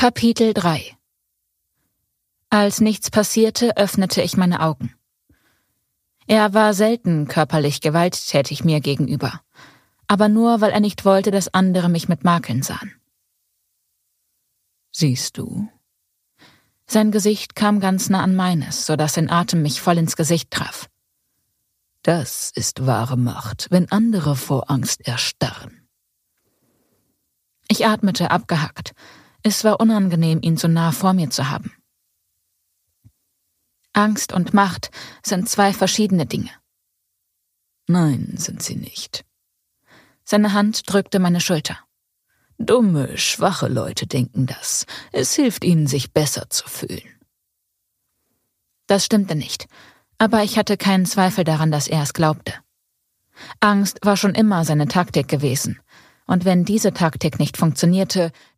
Kapitel 3. Als nichts passierte, öffnete ich meine Augen. Er war selten körperlich gewalttätig mir gegenüber, aber nur, weil er nicht wollte, dass andere mich mit Makeln sahen. »Siehst du?« Sein Gesicht kam ganz nah an meines, sodass sein Atem mich voll ins Gesicht traf. »Das ist wahre Macht, wenn andere vor Angst erstarren.« Ich atmete abgehackt. Es war unangenehm, ihn so nah vor mir zu haben. Angst und Macht sind zwei verschiedene Dinge. Nein, sind sie nicht. Seine Hand drückte meine Schulter. Dumme, schwache Leute denken das. Es hilft ihnen, sich besser zu fühlen. Das stimmte nicht, aber ich hatte keinen Zweifel daran, dass er es glaubte. Angst war schon immer seine Taktik gewesen, und wenn diese Taktik nicht funktionierte,